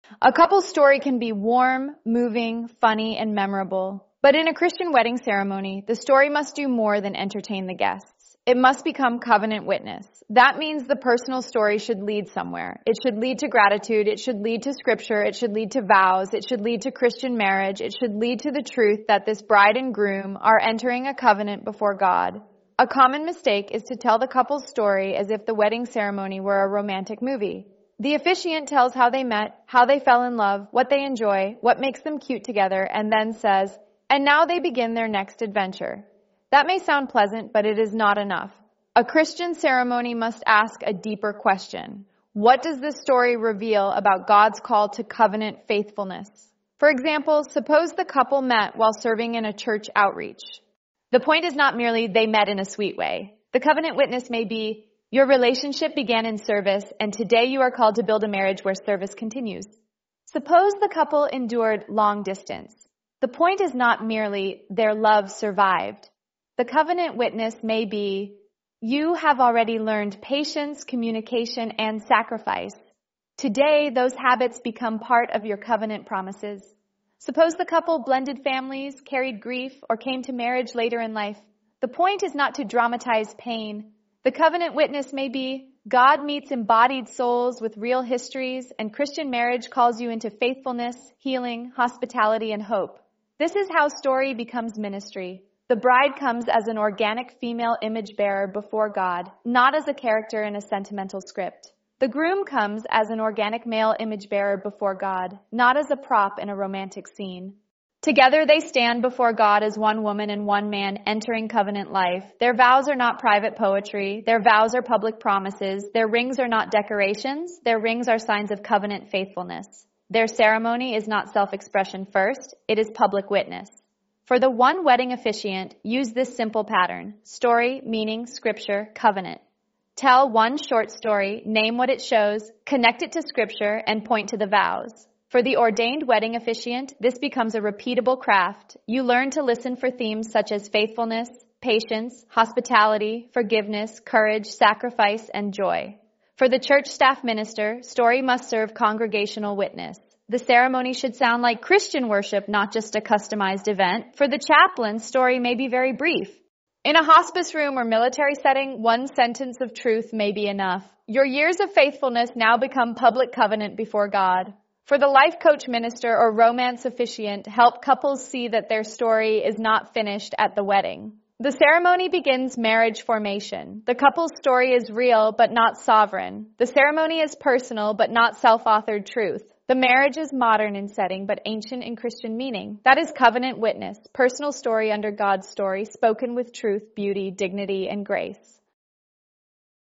A couple's story can be warm, moving, funny, and memorable. But in a Christian wedding ceremony, the story must do more than entertain the guests. It must become covenant witness. That means the personal story should lead somewhere. It should lead to gratitude. It should lead to scripture. It should lead to vows. It should lead to Christian marriage. It should lead to the truth that this bride and groom are entering a covenant before God. A common mistake is to tell the couple's story as if the wedding ceremony were a romantic movie. The officiant tells how they met, how they fell in love, what they enjoy, what makes them cute together, and then says, and now they begin their next adventure. That may sound pleasant, but it is not enough. A Christian ceremony must ask a deeper question. What does this story reveal about God's call to covenant faithfulness? For example, suppose the couple met while serving in a church outreach. The point is not merely they met in a sweet way. The covenant witness may be, your relationship began in service, and today you are called to build a marriage where service continues. Suppose the couple endured long distance. The point is not merely their love survived. The covenant witness may be, you have already learned patience, communication, and sacrifice. Today, those habits become part of your covenant promises. Suppose the couple blended families, carried grief, or came to marriage later in life. The point is not to dramatize pain. The covenant witness may be, God meets embodied souls with real histories, and Christian marriage calls you into faithfulness, healing, hospitality, and hope. This is how story becomes ministry. The bride comes as an organic female image bearer before God, not as a character in a sentimental script. The groom comes as an organic male image bearer before God, not as a prop in a romantic scene. Together they stand before God as one woman and one man entering covenant life. Their vows are not private poetry. Their vows are public promises. Their rings are not decorations. Their rings are signs of covenant faithfulness. Their ceremony is not self-expression first. It is public witness. For the one wedding officiant, use this simple pattern: story, meaning, scripture, covenant. Tell one short story, name what it shows, connect it to scripture, and point to the vows. For the ordained wedding officiant, this becomes a repeatable craft. You learn to listen for themes such as faithfulness, patience, hospitality, forgiveness, courage, sacrifice, and joy. For the church staff minister, story must serve congregational witness. The ceremony should sound like Christian worship, not just a customized event. For the chaplain, story may be very brief. In a hospice room or military setting, one sentence of truth may be enough. Your years of faithfulness now become public covenant before God. For the life coach minister or romance officiant, help couples see that their story is not finished at the wedding. The ceremony begins marriage formation. The couple's story is real, but not sovereign. The ceremony is personal, but not self-authored truth. The marriage is modern in setting, but ancient in Christian meaning. That is covenant witness, personal story under God's story, spoken with truth, beauty, dignity, and grace.